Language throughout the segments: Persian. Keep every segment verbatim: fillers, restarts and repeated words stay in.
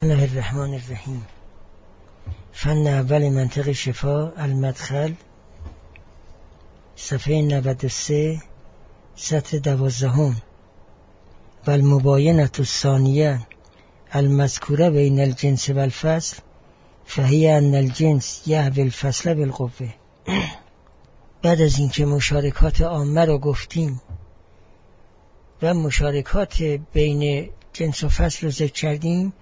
الله الرحمن الرحیم. فن اول منطق شفا، المدخل، صفحه نود و سه، سطر دوازدهم. و المباینة الثانیه المذکوره بین الجنس و الفصل فهی ان الجنس یهوی الفصل بالقوه. بعد از اینکه مشارکات عامه رو گفتیم و مشارکات بین جنس و فصل رو ذکر کردیم،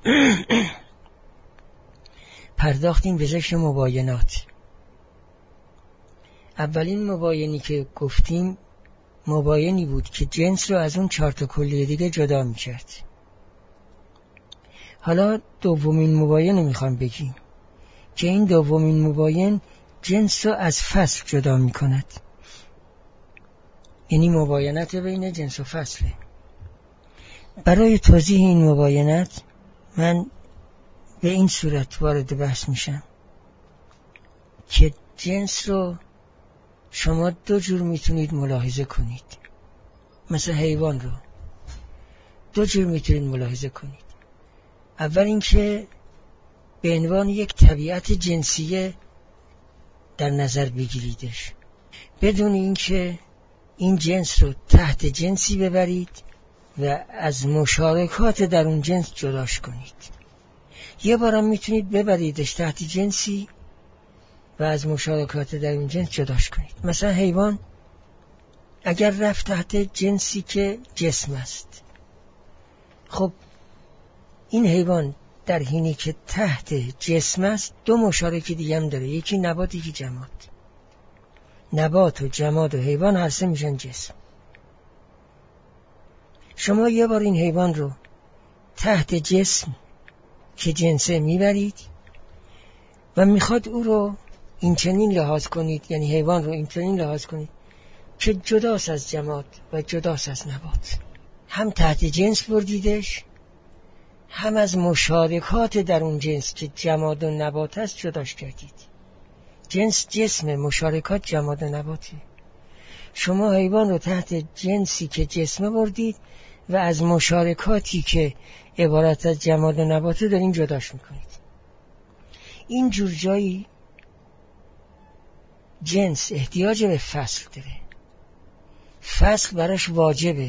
پرداختیم به ذکر مباینات. اولین مباینی که گفتیم مباینی بود که جنس رو از اون چهار تا کلیه دیگه جدا می‌کرد. حالا دومین مباین رو میخوام بگیم که این دومین مباین جنس رو از فصل جدا میکند، یعنی مباینت بین جنس و فصله. برای توضیح این مباینت من به این صورت وارد بحث میشم که جنس رو شما دو جور میتونید ملاحظه کنید. مثل حیوان رو دو جور میتونید ملاحظه کنید. اول اینکه به عنوان یک طبیعت جنسیه در نظر بگیریدش، بدون اینکه این جنس رو تحت جنسی ببرید و از مشارکات در اون جنس جداش کنید. یه بارم میتونید ببریدش تحت جنسی و از مشارکات در اون جنس جداش کنید. مثلا حیوان اگر رفت تحت جنسی که جسم است، خب این حیوان در حینی که تحت جسم است دو مشارک دیگه هم داره، یکی نبات یکی جماد. نبات و جماد و حیوان هر سه میشن جسم. شما یه بار این حیوان رو تحت جسم که جنسه میبرید و میخواد او رو این چنین لحاظ کنید، یعنی حیوان رو این چنین لحاظ کنید که جداست از جماد و جداست از نبات. هم تحت جنس بردیدش، هم از مشارکات در اون جنس که جماد و نبات است جداش کردید. جنس جسم، مشارکات جماد و نباتی. شما حیوان رو تحت جنسی که جسم بردید و از مشارکاتی که عبارت از جماد و نباته دارین جداش میکنید. این جور جایی جنس احتیاج به فصل داره، فصل براش واجبه.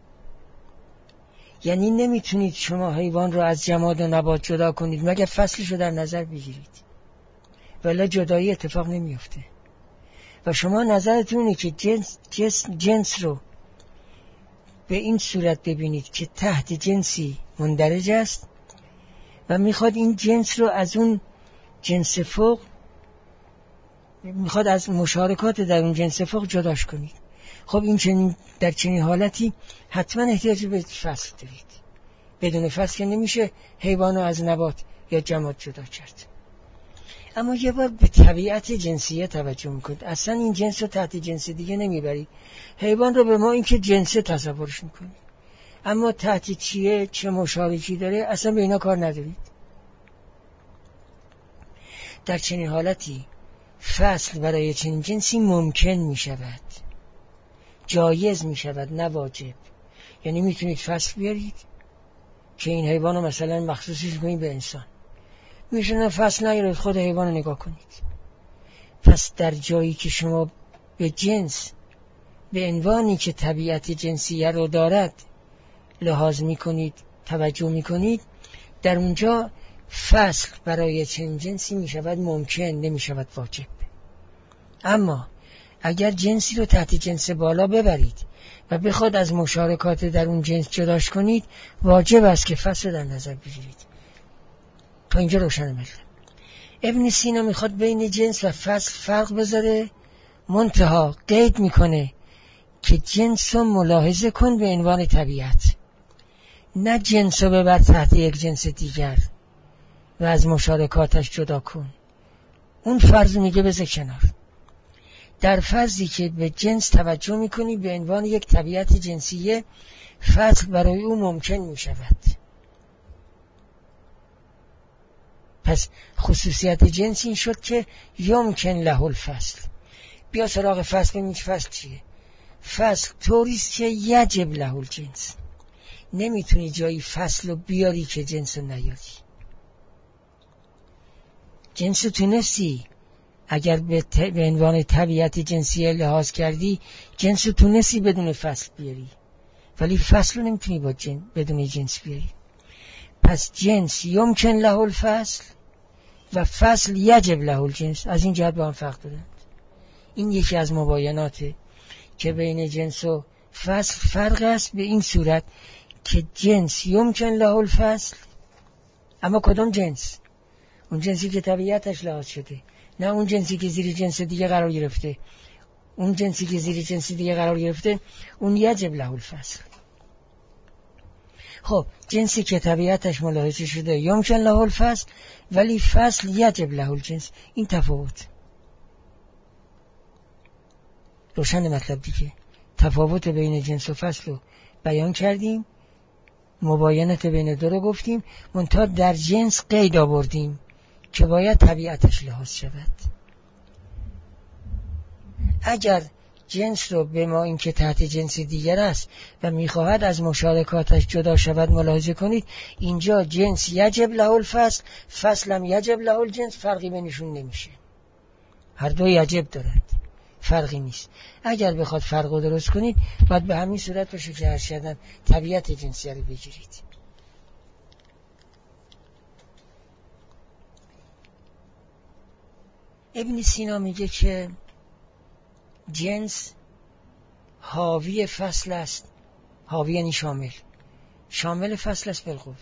یعنی نمیتونید شما حیوان رو از جماد و نبات جدا کنید مگر فصلش رو در نظر بگیرید، ولی جدایی اتفاق نمیفته. و شما نظرتونه که جنس, جنس, جنس رو به این صورت ببینید که تحت جنسی مندرج است و میخواد این جنس رو از اون جنس فوق، میخواد از مشارکات در اون جنس فوق جداش کنید. خب این چنین در چنین حالتی حتما احتیاج به فصل دارید. بدون فصل که نمیشه حیوان رو از نبات یا جماد جدا کرد. اما یه بار به طبیعت جنسیه توجه میکنید. اصلا این جنس رو تحت جنس دیگه نمیبرید. حیوان رو به ما اینکه جنسه تصورش میکنید، اما تحت چیه، چه مشارکی داره، اصلا به اینا کار ندارید. در چنین حالتی فصل برای چنین جنسی ممکن میشود، جایز میشود، نه واجب. یعنی میتونید فصل بیارید که این حیوان رو مثلا مخصوصش کنید به انسان، میشونه فصل نگیرید خود حیوان رو نگاه کنید. پس در جایی که شما به جنس به عنوانی که طبیعت جنسیه رو دارد لحاظ میکنید، توجه میکنید، در اونجا فصل برای چنین جنسی میشود ممکن، نمیشود واجب. اما اگر جنسی رو تحت جنس بالا ببرید و بخواد از مشارکات در اون جنس جداش کنید، واجب است که فصل در نظر بگیرید. تا اینجا روشن میشه. ابن سینا میخواد بین جنس و فصل فرق بذاره، منتها قید میکنه که جنس رو ملاحظه کن به عنوان طبیعت، نه جنس رو ببر تحت یک جنس دیگر و از مشارکاتش جدا کن. اون فرض میگه بذار کنار. در فرضی که به جنس توجه میکنی به عنوان یک طبیعت جنسیه، فصل برای او ممکن میشود. پس خصوصیت جنس این شد که یمکن له الفصل. بیا سراغ فصل. ببین فصل چیه؟ فصل طوریست که یجب له الجنس، نمیتونی جایی فصل رو بیاری که جنس رو نیاری. جنس رو تونستی اگر به, ت... به عنوان طبیعت جنسی لحاظ کردی، جنس رو تونستی بدون فصل بیاری، ولی فصل رو نمیتونی با جن... بدون جنس بیاری. پس جنس یمکن له الفصل و فصل یجب له الجنس، از این جهت با هم فرق دارند. این یکی از مبایناته که بین جنس و فصل فرق است، به این صورت که جنس یمکن له الفصل، اما کدام جنس؟ اون جنسی که طبیعتش لحاظ شده، نه اون جنسی که زیر جنس دیگه قرار گرفته. اون جنسی که زیر جنس دیگه قرار گرفته اون یجب له الفصل. خب جنسی که طبیعتش ملاحظه شده یمکن له الفصل، ولی فصل یجب له الجنس. این تفاوت روشن مطلب دیگه. تفاوت بین جنس و فصل رو بیان کردیم، مباینت بین دو رو گفتیم، منتها در جنس قید آوردیم که باید طبیعتش لحاظ شود. اگر جنس رو به ما این که تحت جنس دیگر است و میخواهد از مشارکاتش جدا شود ملاحظه کنید، اینجا جنس یجب له الفصل، فصل هم یجب له الجنس، فرقی بینشون نمیشه. هر دو یجب دارند، فرقی نیست. اگر بخواد فرق رو درست کنید باید به همین صورت باشه که هر شدن طبیعت جنسی رو بگیرید. ابن سینا میگه که جنس حاوی فصل است. حاوی یعنی شامل، شامل فصل است بالقوه.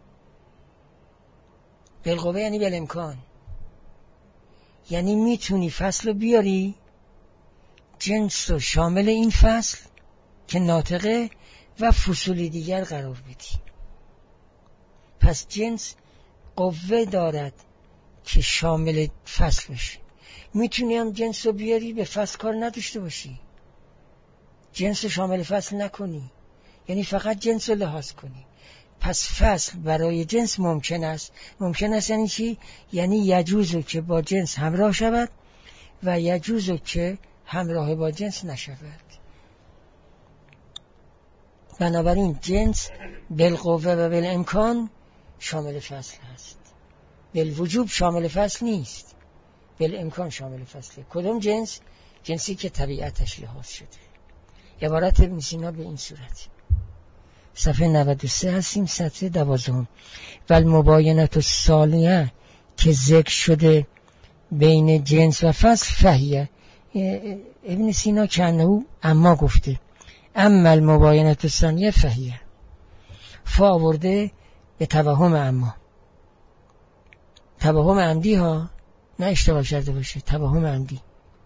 بالقوه یعنی بالامکان، یعنی میتونی فصل رو بیاری، جنس رو شامل این فصل که ناطقه و فصول دیگر قرار بدی. پس جنس قوه دارد که شامل فصل بشه. میتونی هم جنس رو بیاری به فصل کار نداشته باشی، جنس رو شامل فصل نکنی، یعنی فقط جنس رو لحاظ کنی. پس فصل برای جنس ممکن است. ممکن است یعنی چی؟ یعنی یجوزو که با جنس همراه شود و یجوزو که همراه با جنس نشود. بنابراین جنس بالقوه و بالامکان شامل فصل هست، بالوجوب شامل فصل نیست، بالامکان شامل فصله. کدوم جنس؟ جنسی که طبیعتش لحاظ شده. عبارت ابن سینا به این صورت. صفحه نود و سه هستیم، صفحه دوازده. و المباینت الثانیه که ذکر شده بین جنس و فصل فهیه. ابن سینا که انه اما گفته، اما المباینت الثانیه فهیه، فا آورده به توهم اما، توهم عمدی ها، نه اشتباه کرده باشه، توهم عمدی.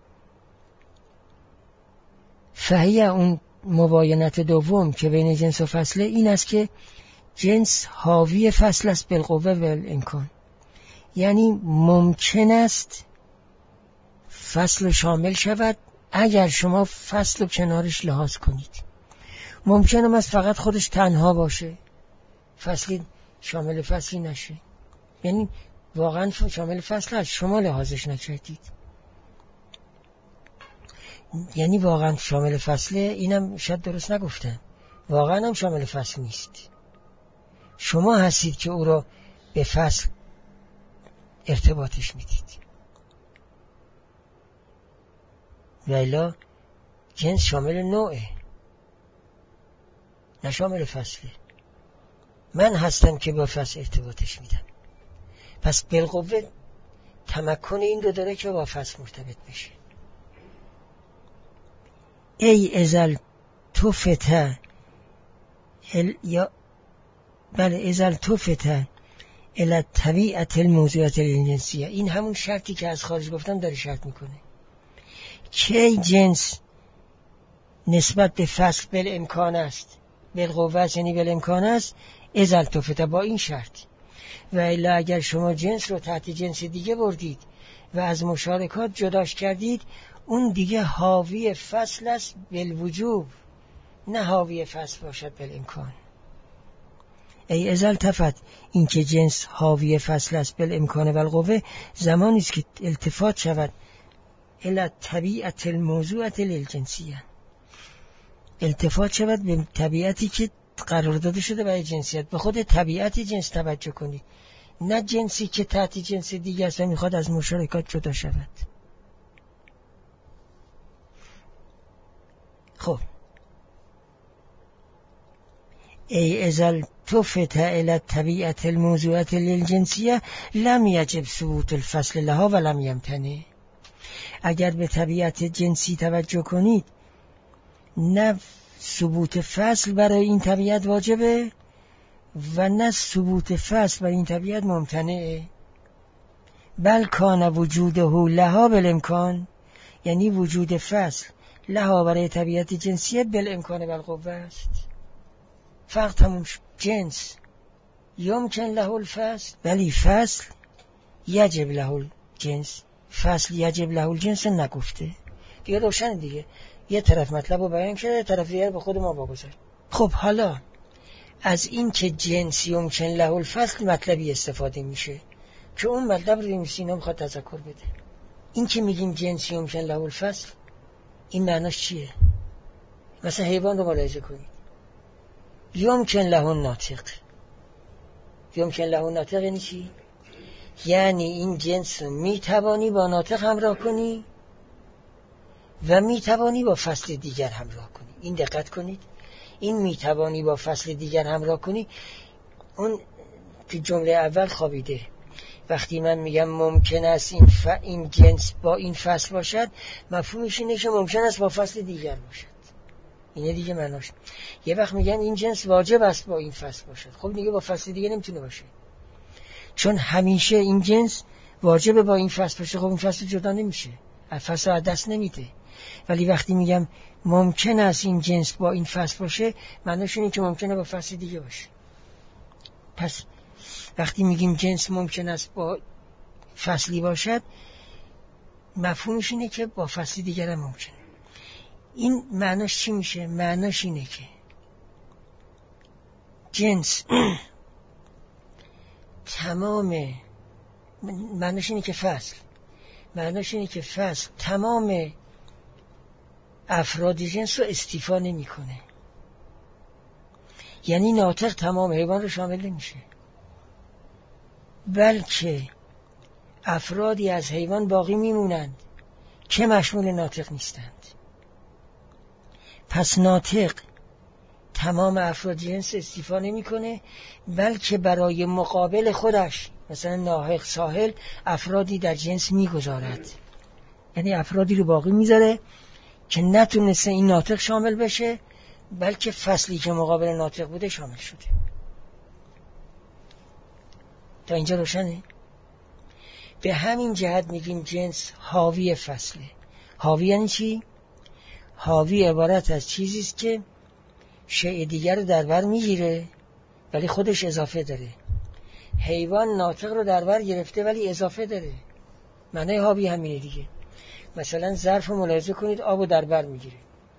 فهیه اون مباینت دوم که بین جنس و فصله این است که جنس حاوی فصل است بالقوه و بالامکان، یعنی ممکن است فصل شامل شود اگر شما فصل و کنارش لحاظ کنید. ممکن است فقط خودش تنها باشه، فصلی شامل فصلی نشه، یعنی واقعا شامل فصل هست، شما لحاظش نکردید، یعنی واقعا شامل فصله. اینم شاید درست نگفتم، واقعا هم شامل فصل نیست، شما هستید که او را به فصل ارتباطش میدید. ویلا جنس شامل نوعه نه شامل فصله. من هستم که با فصل ارتباطش میدم. پس بالقوه تمکن این رو داره که با فصل مرتبط بشه. ای ازل توفته ال... یا بله ازل توفته الى طبیعت الموضوعات الجنسیه. این همون شرطی که از خارج گفتم داره شرط میکنه که جنس نسبت به فصل بالامکان است، بالقوه است یعنی بالامکان است، ازل توفته، با این شرط. و الا اگر شما جنس رو تحت جنس دیگه بردید و از مشارکات جداش کردید، اون دیگه حاوی فصل است بالوجوب، نه حاوی فصل باشد بالامکان. ای ازل تفت، این که جنس حاوی فصل است بالامکان و القوه، زمانی است که التفات شود الی طبیعت الموضوعات الجنسیه، التفات شود به طبیعتی که قرار داده شده برای جنسیت. به خود طبیعت جنس توجه کنید، نه جنسی که تحت جنس دیگه است و میخواد از مشارکات جدا شود. خب ای ازل تفت الى طبیعت الموضوعات للجنسیه لم یجب ثبوت الفصل لها و لم یمتنع. اگر به طبیعت جنسی توجه کنید، نه ثبوت فصل برای این طبیعت واجبه و نه ثبوت فصل برای این طبیعت ممتنعه، بل کان وجوده لها بالامکان، یعنی وجود فصل لها برای طبیعت جنسیه بالامکان بالقوه است. فرق تموم شد. جنس یمکن له الفصل ولی فصل یجب له الجنس، فصل یجب له الجنس نگفته. دیگه روشن دیگه، یه طرف مطلب رو بیان کرده، یه طرف دیگه به خود ما واگذار. خب حالا از این که جنس یمکن له الفصل مطلبی استفاده میشه که اون مطلب رو ابن سینا میخواد تذکر بده. این که میگیم جنس یمکن له الفصل، این معناش چیه؟ مثلا حیوان رو ملاحظه کنید، یمکن له الناطق، یمکن له الناطق یعنی چی؟ یعنی این جنس رو میتوانی با ناطق همراه کنی و میتوانی با فصل دیگر همراه کنی. این دقت کنید، این میتوانی با فصل دیگر همراه کنی، اون که جمله اول خوابیده. وقتی من میگم ممکن است این, ف... این جنس با این فصل باشد، مفهومش اینه که ممکن است با فصل دیگر باشد. اینه دیگه معناش. یه وقت میگن این جنس واجب است با این فصل باشد، خب دیگه با فصل دیگه نمیتونه باشه، چون همیشه این جنس واجبه با این فصل باشه، خب این فصل جدا نمیشه، از فصل از دست نمیده. ولی وقتی میگم ممکن است این جنس با این فصل باشه، معناش اینه که ممکنه با فصل دیگه باشه. پس وقتی میگیم جنس ممکن است با فصلی باشد، مفهومش اینه که با فصل دیگر هم ممکنه. این معناش چی میشه؟ معناش اینه که جنس تمام، معناش اینه که فصل معناش اینه که فصل تمام افراد جنس رو استیفا نمی کنه. یعنی ناطق تمام حیوان رو شامل نمیشه، بلکه افرادی از حیوان باقی میمونند که مشمول ناطق نیستند. پس ناطق تمام افراد جنس استیفا نمی کنه، بلکه برای مقابل خودش، مثلا ناحق ساحل، افرادی در جنس میگذارد. یعنی افرادی رو باقی میذاره که نتونسته این ناطق شامل بشه، بلکه فصلی که مقابل ناطق بوده شامل شده. تا اینجا روشنه؟ به همین جهت میگیم جنس حاوی فصله. حاوی یعنی چی؟ حاوی عبارت از چیزی است که شیء دیگر رو در بر میگیره ولی خودش اضافه داره. حیوان ناطق رو در بر گرفته ولی اضافه داره. معنی حاوی همینه دیگه. مثلا ظرف رو ملاحظه کنید، آب رو در بر میگیره،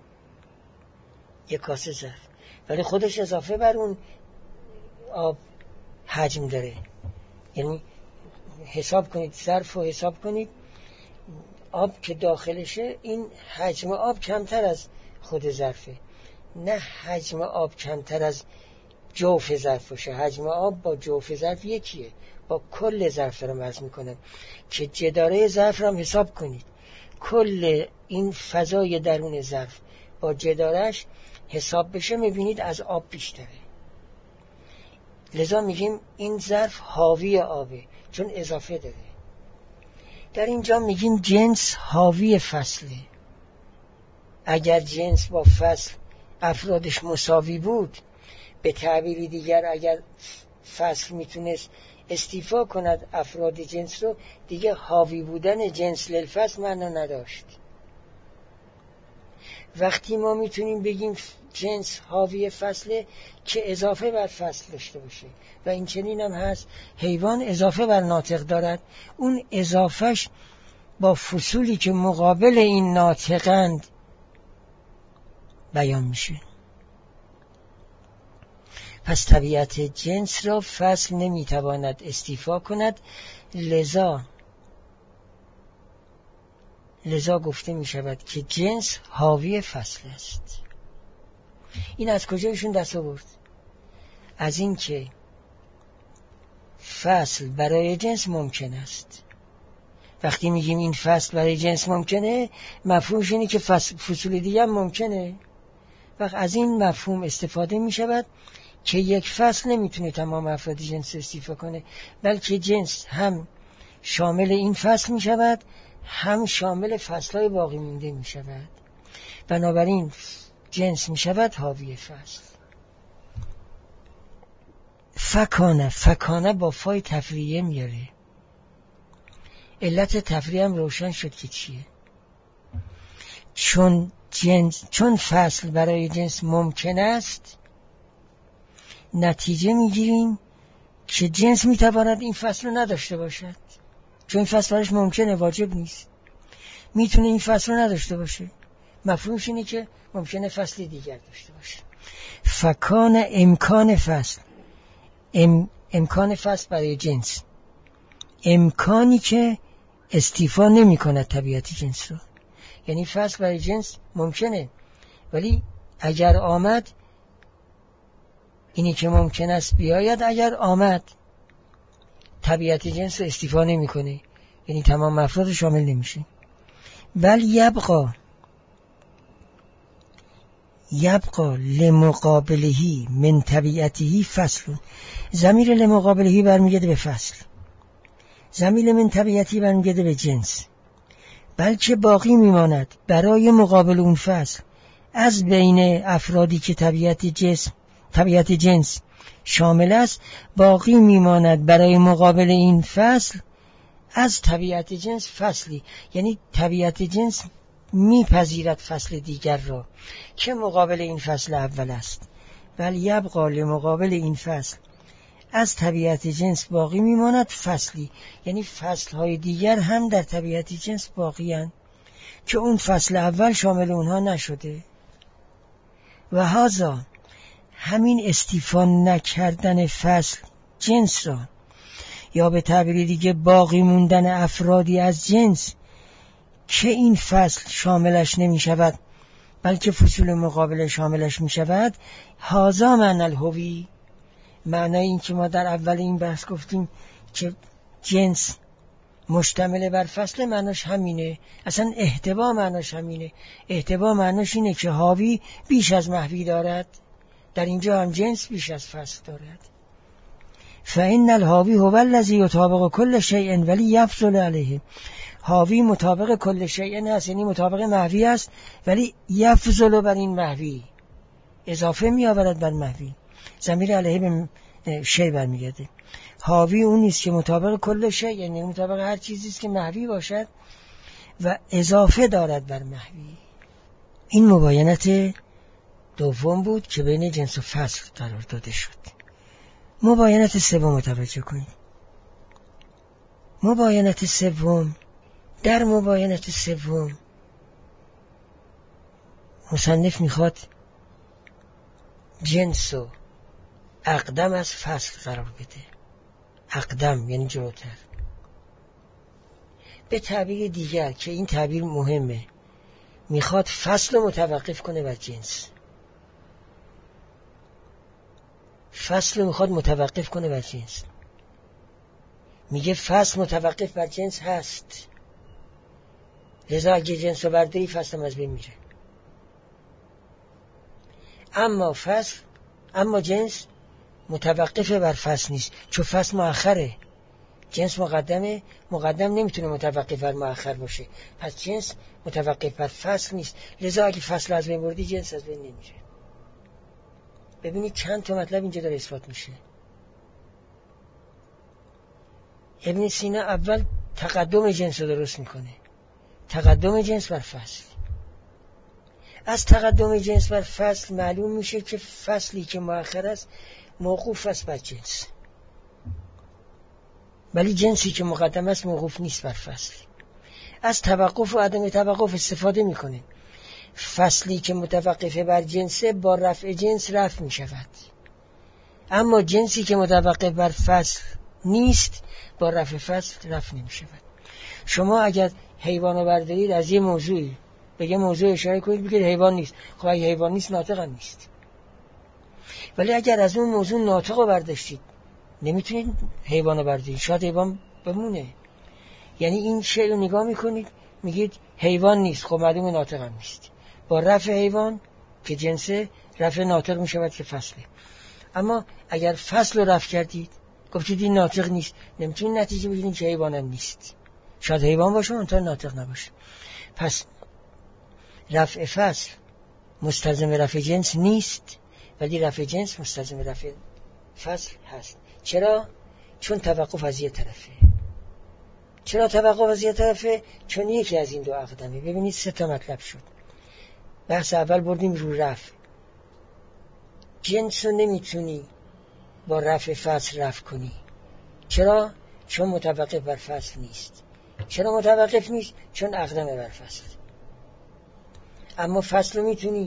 یک کاسه ظرف، ولی خودش اضافه بر اون آب حجم داره. یعنی حساب کنید، ظرف رو حساب کنید، آب که داخلشه، این حجم آب کمتر از خود ظرفه، نه حجم آب کمتر از جوف ظرف باشه. حجم آب با جوف ظرف یکیه، با کل ظرف رو مرز میکنم که جداره ظرف رو هم حساب کنید. کل این فضای درون ظرف با جدارش حساب بشه، میبینید از آب بیشتره. لذا میگیم این ظرف حاوی آبه، چون اضافه داره. در اینجا میگیم جنس حاوی فصله. اگر جنس با فصل افرادش مساوی بود، به تعبیری دیگر اگر فصل میتونست استیفا کند افراد جنس رو، دیگه حاوی بودن جنس للفصل معنا نداشت. وقتی ما میتونیم بگیم جنس حاوی فصله که اضافه بر فصل داشته باشه، و این چنین هم هست. حیوان اضافه بر ناطق دارد، اون اضافهش با فصولی که مقابل این ناطقند بیان میشه. پس طبیعت جنس را فصل نمیتواند استیفا کند، لذا لذا گفته می شود که جنس حاوی فصل است. این از کجا ایشون دست آورد؟ از این که فصل برای جنس ممکن است. وقتی میگیم این فصل برای جنس ممکنه، مفهومش اینه که فصول دیگه هم ممکنه. وقت از این مفهوم استفاده میشود که یک فصل نمیتونه تمام افراد جنس استیفا کنه، بلکه جنس هم شامل این فصل میشود، هم شامل فصلهای باقی مونده میشود. بنابراین جنس میشود حاوی فصل. فکانه، فکانه با فای تفریعه میاره. علت تفریعه هم روشن شد که چیه. چون جنس، چون فصل برای جنس ممکن است، نتیجه میگیریم که جنس میتواند این فصل رو نداشته باشد. چون این فصل برایش ممکنه، واجب نیست. میتونه این فصل رو نداشته باشه. مفهومش اینه که ممکنه فصل دیگر داشته باشه. فکان امکان فصل، ام، امکان فصل برای جنس، امکانی که استیفا نمی کند طبیعت جنس رو. یعنی فصل برای جنس ممکنه، ولی اگر آمد، اینی که ممکن است بیاید، اگر آمد طبیعت جنس رو استیفا نمی کنه، یعنی تمام افراد شامل نمیشه. بل یبقا یبقا لمقابلهی من طبیعتهی فصل. ضمیر لمقابلهی برمیگرده به فصل، ضمیر من طبیعتی برمیگرده به جنس. بلکه باقی میماند برای مقابل اون فصل از بین افرادی که طبیعت جسم طبیعت جنس شامل است، باقی میماند برای مقابل این فصل از طبیعت جنس فصلی. یعنی طبیعت جنس میپذیرد فصل دیگر را که مقابل این فصل اول است. ولی یبقا لمقابل این فصل از طبیعت جنس باقی میماند فصلی، یعنی فصلهای دیگر هم در طبیعت جنس باقی اند که اون فصل اول شامل اونها نشده. و هذا، همین استیفا نکردن فصل جنس را، یا به تعبیر دیگه باقی موندن افرادی از جنس که این فصل شاملش نمی شود بلکه فصول مقابل شاملش می شود، هذا معنی الهوی. معنای این که ما در اول این بحث گفتیم که جنس مشتمل بر فصل، معناش همینه. اصلا احتوا معناش همینه. احتوا معناش اینه که حاوی بیش از محوی دارد. در اینجا هم جنس بیش از فصل دارد. فإن الحاوی هو الذی یطابق کل شیء ولی یفضل علیه. حاوی مطابق کل شیء هست، یعنی مطابق محوی است، ولی یفضل بر این محوی، اضافه می آورد بر محوی. ضمیر علیه به شیء برمیگرده. حاوی اون نیست که مطابق کل شیء، یعنی مطابق هر چیزی است که محوی باشد و اضافه دارد بر محوی. این مباینت دوم بود که بین جنس و فصل قرار داده شد. مباینت سوم متوجه کنید. مباینت سوم، در مباینت سوم مصنف میخواد جنس و اقدم از فصل قرار بده. اقدم یعنی جلوتر. به تعبیر دیگر که این تعبیر مهمه، میخواد فصل رو متوقف کنه بر جنس. فصل رو میخواد متوقف کنه بر جنس. میگه فصل متوقف بر جنس هست، لذا اگه جنس رو برداری فصل هم از بین میره. اما فصل، اما جنس متوقف بر فصل نیست، چون فصل مؤخره، جنس مقدمه. مقدم نمیتونه متوقف بر مؤخر باشه، پس جنس متوقف بر فصل نیست، لذا اگه فصل از بین بردی جنس از بین نمیره. ببینید چند تا مطلب اینجا داره اثبات میشه. ابن سینا اول تقدم جنس رو درست میکنه، تقدم جنس بر فصل. از تقدم جنس بر فصل معلوم میشه که فصلی که مؤخر است موقوف است بر جنس، ولی جنسی که مقدم است موقوف نیست بر فصل. از توقف و عدم توقف استفاده میکنه. فصلی که متوقف بر جنسه با رفع جنس رفع میشود، اما جنسی که متوقف بر فصل نیست با رفع فصل رفع نمیشود. شما اگر حیوانو بردارید از یه موضوعی به یه موضوع اشاره کنید بگید حیوان نیست، خب اگه حیوان نیست ناطق هم نیست. ولی اگر از اون موضوع ناطق رو برداشتید نمیتونید حیوان رو بردارید، شاید حیوان بمونه. یعنی این شیء رو نگاه میکنید میگید حیوان نیست، خب معلومه ناطق هم نیست. با رفع حیوان که جنسه رفع ناطق میشود که فصله. اما اگر فصل رو رفع کردید گفتید این ناطق نیست، نمیتونید نتیجه بگیرید که حیوان هم نیست. شاید حیوان باشه اونطور ناطق نباشه. پس رفع فصل مستلزم رفع جنس نیست، ولی رفع جنس مستلزم رفع فصل هست. چرا؟ چون توقف از یه طرفه. چرا توقف از یه طرفه؟ چون یکی از این دو اقدامه. ببینید سه تا مطلب شد. بحث اول بردیم رو رفع. جنس رو نمیتونی با رفع فصل رفع کنی. چرا؟ چون متوقف بر فصل نیست. چرا متوقف نیست؟ چون اقدام بر فصل. اما فصل رو میتونی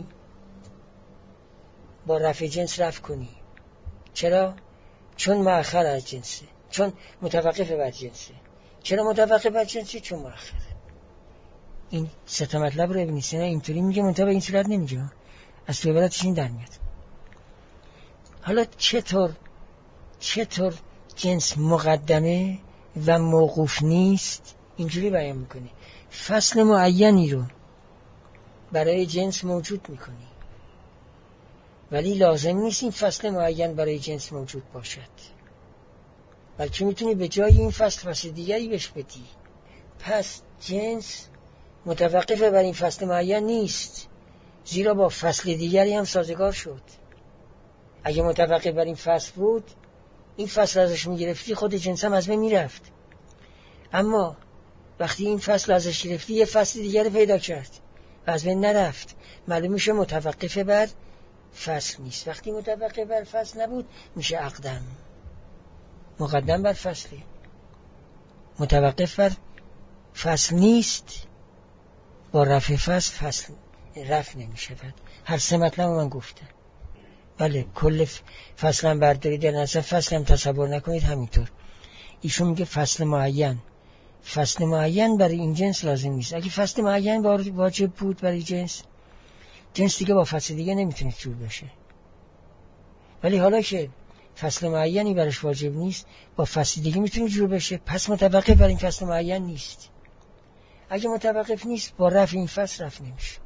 با رفع جنس رفع کنی. چرا؟ چون مؤخر از جنسه، چون متوقف بر جنسه. چرا متوقف بر جنسه؟ چون مؤخره. این سه تا مطلب رو ابن سینا اینطوری میگه، منتها به این صورت نمیگه، از تو عبارتش این در میاد. حالا چطور چطور جنس مقدمه و موقوف نیست؟ اینجوری بیان میکنه. فصل معینی رو برای جنس موجود میکنی، ولی لازم نیست این فصل معین برای جنس موجود باشد، بلکه میتونی به جای این فصل فصل دیگری بهش بدی. پس جنس متوقف بر این فصل معین نیست، زیرا با فصل دیگری هم سازگار شد. اگه متوقف بر این فصل بود، این فصل ازش میگرفتی، خود جنس هم از بین میرفت. اما وقتی این فصل ازش گرفتی، یه فصل دیگری پیدا کرد و از بین نرفت، معلوم میشه متوقف بر فصل نیست. وقتی متوقف بر فصل نبود میشه اقدم، مقدم بر فصله. متوقف بر فصل نیست، با رفع فصل فصل رفع نمیشه. هر سه مطلب من گفتم. بله، کل فصل هم بردارید در نظر، فصل هم تصور نکنید همینطور. ایشون میگه فصل معین. فصل معین برای این جنس لازم نیست. اگه فصل معین واجب بود برای جنس، جنس دیگه با فصل دیگه نمیتونه جور بشه. ولی حالا که فصل معینی برش واجب نیست، با فصل دیگه میتونه جور بشه، پس متوقف بر این فصل معین نیست. اگه متوقف نیست، با رفع این فصل رفع نمیشه.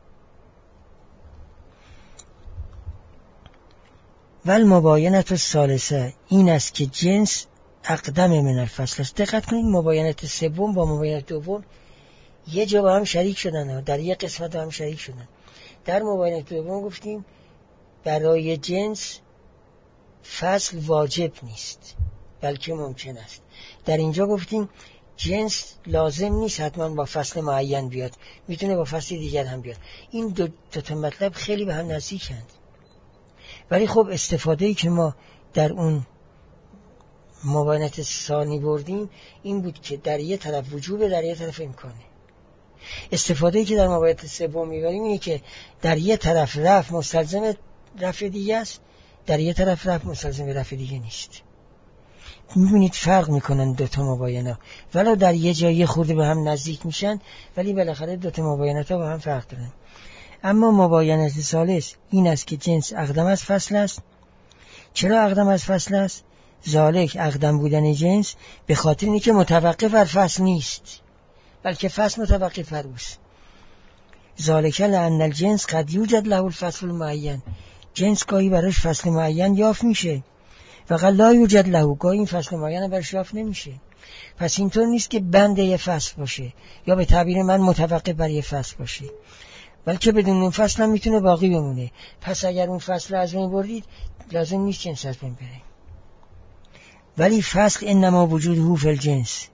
ول مباینت الثالثه، این است که جنس اقدم من الفصل است. دقت کنید، مباینت سوم با مباینت دوم یه جا با هم شریک شدن، در یه قسمت با هم شریک شدن. در مباینت دوم گفتیم برای جنس فصل واجب نیست، بلکه ممکن است. در اینجا گفتیم جنس لازم نیست حتما با فصل معین بیاد، میتونه با فصل دیگر هم بیاد. این دو, دو تا مطلب خیلی به هم نزدیکند، ولی خب استفاده‌ای که ما در اون مباینت ثانی بردیم این بود که در یه طرف وجوب، در یه طرف امکانه. استفاده‌ای که در مباینت سوم میبریم اینه که در یه طرف رفع مستلزم رفع دیگه است، در یه طرف رفع مستلزم رفع دیگه نیست. میبینید فرق میکنن دوتا مباینه، ولو در یه جایی خورده به هم نزدیک میشن، ولی بالاخره دوتا مباینت ها با هم فرق دارن. اما مباینت ثالث این است که جنس اقدم از فصل است. چرا اقدم از فصل است؟ ذالک، اقدم بودن جنس به خاطر اینکه متوقف بر فصل نیست، بلکه فصل متوقف بر اوست. ذالک لأن الجنس قد یوجد له الفصل المعین، جنس گاهی براش فصل معین یافت میشه، فقط لا یوجد له، گاهی این فصل معین براش یافت نمیشه. پس اینطور نیست که بند یه فصل باشه یا به تعبیر من متوقف بر یه فصل باشه، بلکه بدون اون فصل هم میتونه باقی بمونه. پس اگر اون فصل رو از بین بردید، لازم نیست جنس از بین بره. ولی فصل انما وجوده فی الجنس،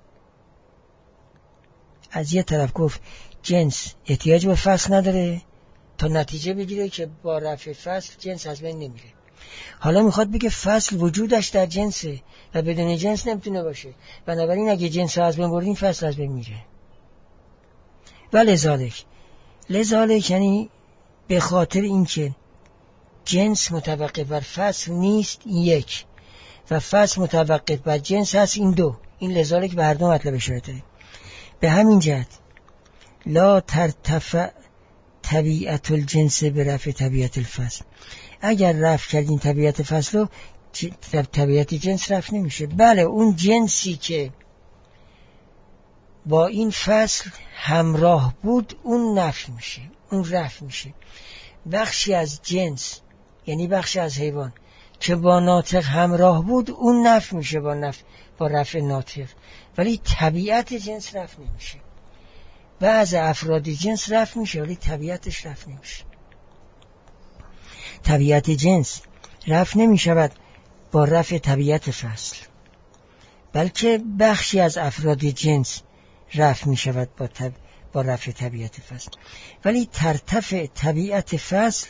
از یه طرف گفت جنس احتیاج به فصل نداره تا نتیجه بگیره که با رفع فصل جنس از بین نمیره. حالا میخواد بگه فصل وجودش در جنسه و بدون جنس نمیتونه باشه، بنابراین اگه جنس از بین بردیم فصل از بین میره. ولی ذالک، لذالک یعنی به خاطر اینکه جنس متوقف بر فصل نیست، این یک، و فصل متوقف بر جنس هست، این دو. این لذالک به هر دو مطلب اشاره داره. به همین جهت لا ترتفع طبیعت الجنس به رفع طبیعت الفصل، اگر رفع کردین طبیعت فصل رو، طبیعت جنس رفع نمیشه. بله اون جنسی که با این فصل همراه بود اون نفع میشه، اون رفع میشه. بخشی از جنس یعنی بخشی از حیوان که با ناطق همراه بود اون نفع میشه با نفع با رفع ناطق، ولی طبیعت جنس رفع نمیشه. بعض افراد جنس رفع میشه ولی طبیعتش رفع نمیشه. طبیعت جنس رفع نمیشود با رفع طبیعت فصل، بلکه بخشی از افراد جنس رفع میشود با, طب... با رفع طبیعت فصل، ولی ترتفع طبیعت فصل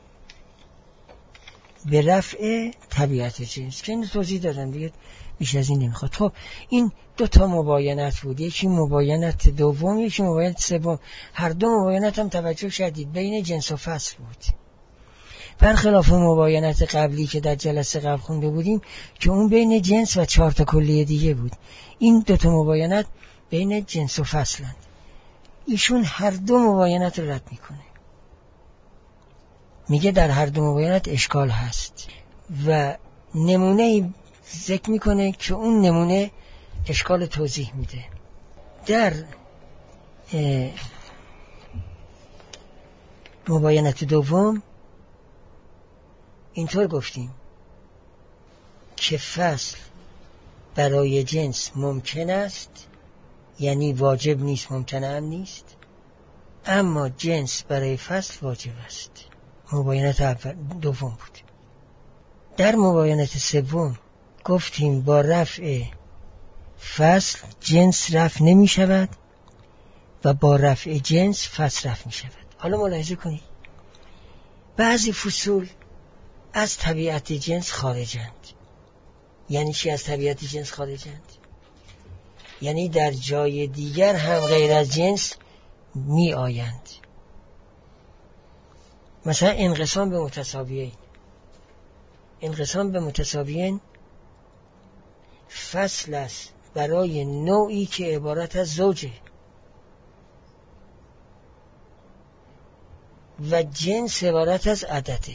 به رفع طبیعت جنس که این توضیح دادم دیگه، بیش از این نمیخواد. خب این دو تا مباینت بود، یکی مباینت دوم یکی مباینت سوم. هر دو مباینت هم توجه شدید بین جنس و فصل بود، برخلاف مباینت قبلی که در جلسه قبل خونده بودیم که اون بین جنس و چهار تا کلیه دیگه بود. این دو تا مباینت بین جنس و فصلند. ایشون هر دو مباینت رو رد میکنه، میگه در هر دو مباینت اشکال هست و نمونه ذکر میکنه که اون نمونه اشکال توضیح میده. در مباینت دوم اینطور گفتیم که فصل برای جنس ممکن است، یعنی واجب نیست، ممکن هم نیست، اما جنس برای فصل واجب است. مباینت اول دوم بود. در مباینت سوم گفتیم با رفع فصل جنس رفع نمی شود و با رفع جنس فصل رفع می شود. حالا ملاحظه کنید بعضی فصول از طبیعت جنس خارجند. یعنی چی از طبیعت جنس خارجند؟ یعنی در جای دیگر هم غیر از جنس می آیند. مثلا انقسام به متساویین. انقسام به متساویین فصل است برای نوعی که عبارت از زوجه و جنس عبارت از عدده.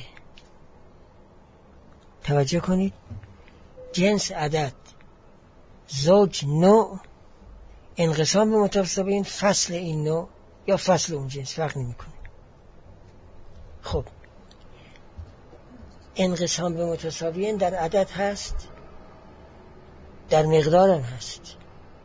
توجه کنید، جنس عدد، زوج نوع، انقسام به متساویین فصل این نوع یا فصل اون جنس، فرق نمی‌کنه. خب انقسام به متساویین در عدد هست، در مقدار هم هست.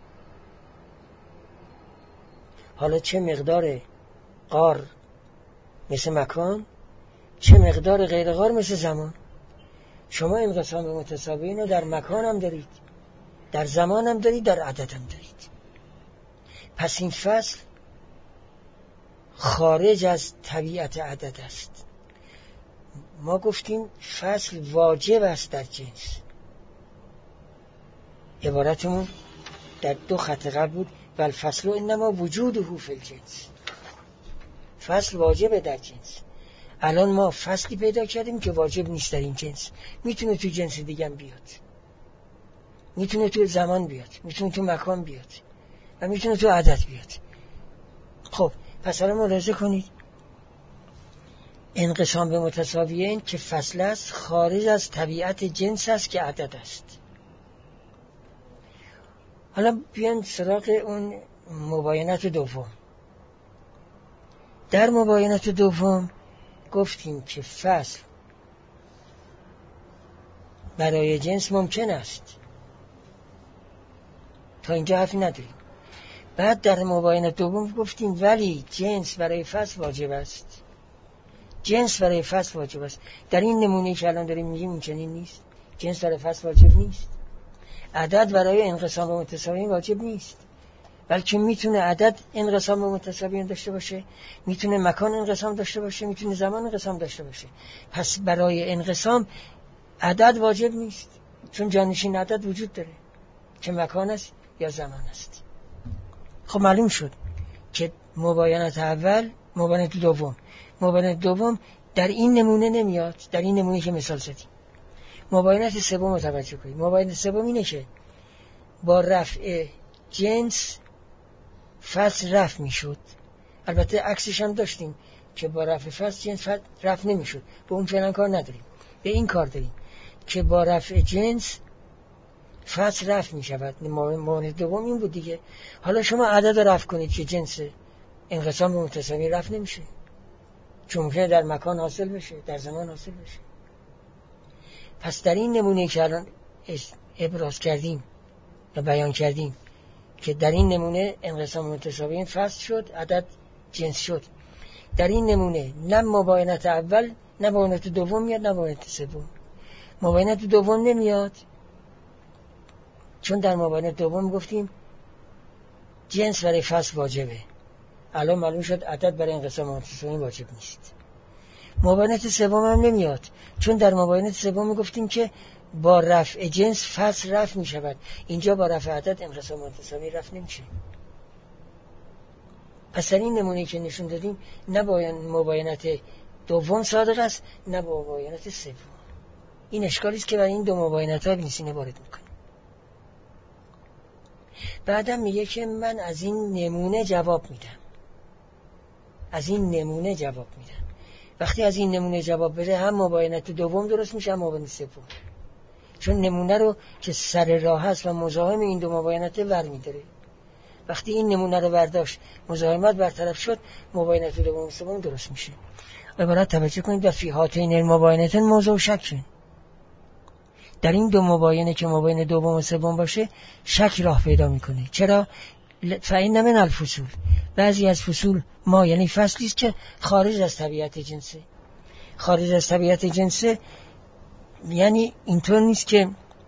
حالا چه مقدار قار مثل مکان، چه مقدار غیر قار مثل زمان. شما انقسام به متساویین رو در مکان هم دارید، در زمان هم دارید، در عدد هم دارید. پس این فصل خارج از طبیعت عدد است. ما گفتیم فصل واجب است در جنس. عبارتمون در دو خط قبل بود و الفصل انما وجوده فی الجنس. فصل واجبه در جنس. الان ما فصلی پیدا کردیم که واجب نیست در این جنس، میتونه تو جنس دیگه هم بیاد، میتونه تو زمان بیاد، میتونه تو مکان بیاد و میتونه تو عدد بیاد. خب پس الان ملاحظه کنید انقسام به متساویین که فصل است خارج از طبیعت جنس است که عدد است. حالا بیان سراغ اون مباینت دوم. در مباینت دوم گفتیم که فصل برای جنس ممکن است. تا اینجا حرفی نداریم. بعد در مباینت دوم گفتیم ولی جنس برای فصل واجب است. جنس برای فصل واجب است. در این نمونه که الان داریم میگیم این چنین نیست. جنس برای فصل واجب نیست. عدد برای انقسام به متساویین واجب نیست، بلکه میتونه عدد انقسام به متساویین داشته باشه، میتونه مکان انقسام داشته باشه، میتونه زمان انقسام داشته باشه. پس برای انقسام عدد واجب نیست، چون جانشین عدد وجود داره که مکان است یا زمان است. خب معلوم شد که مباینت اول، مباینت دوم، مباینت دوم در این نمونه نمیاد، در این نمونه که مثال زدیم. مباینت سوم متوجه کنید. مباینت سوم اینه که با رفع جنس فصل رفع میشد. البته عکسش هم داشتیم که با رفع فصل جنس رفع نمیشد، به اون فعلا کار نداریم، به این کار داریم که با رفع جنس فصل رفع می شود. مورد دوم این بود دیگه. حالا شما عدد رو رفع کنید که جنس انقسام به متساوی رفع نمیشه، چون ممکنه در مکان حاصل بشه، در زمان حاصل بشه. پس در این نمونه که الان ابراز کردیم و بیان کردیم که در این نمونه انقسام متساوی فصل شد، عدد جنس شد. در این نمونه نه مباینت اول نه مباینت دوم میاد نه مباینت سوم. مباینت دوم نمیاد چون در مباینت دوم گفتیم جنس برای فصل واجبه، الان معلوم شد عدد برای انقسام متساوی واجب نیست. مباینت سوم هم نمیاد چون در مباینت سوم گفتیم که با رفع جنس فصل رفع می شود، اینجا با رفع عدد انقسام متساوی رفع نمیشه. پس در این نمونه که نشون دادیم نه با مباینت دوم صادق است نه با مباینت سوم. این اشکالی است که برای این دو مباینت ها ابن سینا وارد میکنه. بعدم میگه که من از این نمونه جواب میدم، از این نمونه جواب میدم. وقتی از این نمونه جواب بده هم مباینت دوم درست میشه هم مباینت سوم، چون نمونه رو که سر راه هست و مزاحم این دو مباینت ور میداره. وقتی این نمونه رو برداشت مزاحمت برطرف شد، مباینت دوم و سوم درست میشه. عبارت توجه کنید و فی هاتین المباینتین موضوع شک. در این دو مباینه که مباینه دوم و سوم باشه شک راه پیدا میکنه. چرا؟ فإن من الفصول، بعضی از فصول ما یعنی فصلی است که خارج از طبیعت جنسه. خارج از طبیعت جنسه یعنی اینطور نیست که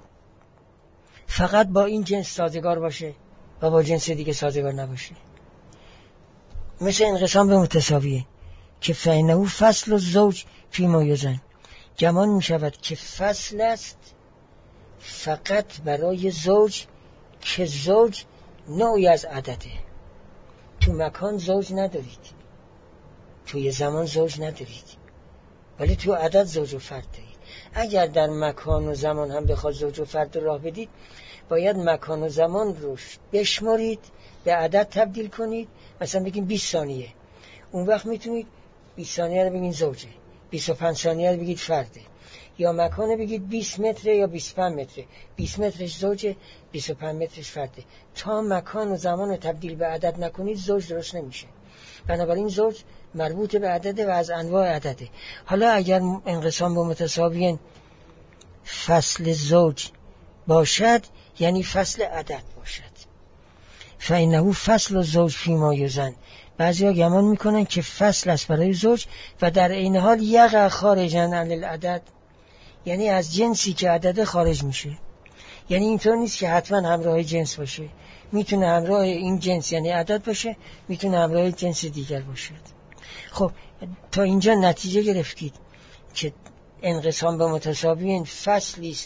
فقط با این جنس سازگار باشه و با جنس دیگه سازگار نباشه. مثل انقسام به متساویه که فإنه فصل الزوج فیما یزن، گمان می شود که فصل است فقط برای زوج که زوج نوعی از عدده. تو مکان زوج ندارید، توی زمان زوج ندارید، ولی تو عدد زوج و فرد دارید. اگر در مکان و زمان هم بخواد زوج و فرد راه بدید، باید مکان و زمان روش بشمارید، به عدد تبدیل کنید. مثلا بگیم بیست ثانیه، اون وقت میتونید بیست ثانیه رو بگید زوجه، بیست و پنج ثانیه رو بگید فرده. یا مکانه بگید بیست متره یا بیست و پنج متره، بیست مترش زوجه، بیست و پنج مترش فرده. تا مکان و زمان رو تبدیل به عدد نکنید زوج درست نمیشه. بنابراین زوج مربوط به عدده و از انواع عدده. حالا اگر انقسام به متساویین فصل زوج باشد یعنی فصل عدد باشد. فإنه فصل الزوج فیما یزن، بعضیا گمان میکنن که فصل است برای زوج و در این حال یقع خارجا عن العدد، یعنی از جنسی که عدد خارج میشه. یعنی اینطور نیست که حتما همراه جنس باشه، میتونه همراه این جنس یعنی عدد باشه، میتونه همراه جنس دیگر باشد. خب تا اینجا نتیجه گرفتید که انقسام به متساویین فصلی است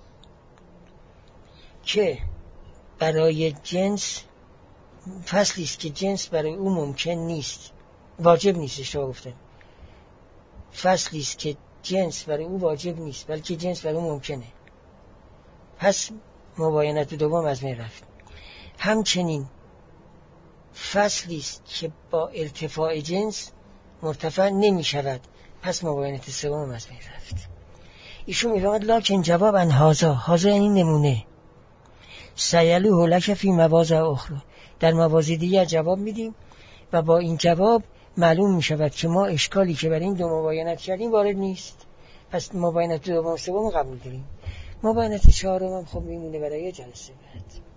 که برای جنس فصلی است که جنس برای او ممکن نیست، واجب نیست. اشتباه گفتم، فصلی است که جنس برای او واجب نیست بلکه جنس برای او ممکنه. پس مباینت دوم از می رفت. همچنین فصلی است که با ارتفاع جنس مرتفع نمی شود، پس مباینت سوم از می رفت. ایشون می فرماید لکن جواب ان هازا، هازا یعنی نمونه، سیلوه لک فی مواضع اخرى، در مواضع دیگر جواب میدیم و با این جواب معلوم می شود که ما اشکالی که برای این دو مباینت کردیم وارد نیست. پس مباینت دوم و سوم قبول داریم. مباینت چهارم هم خب میمونه برای جلسه بعد.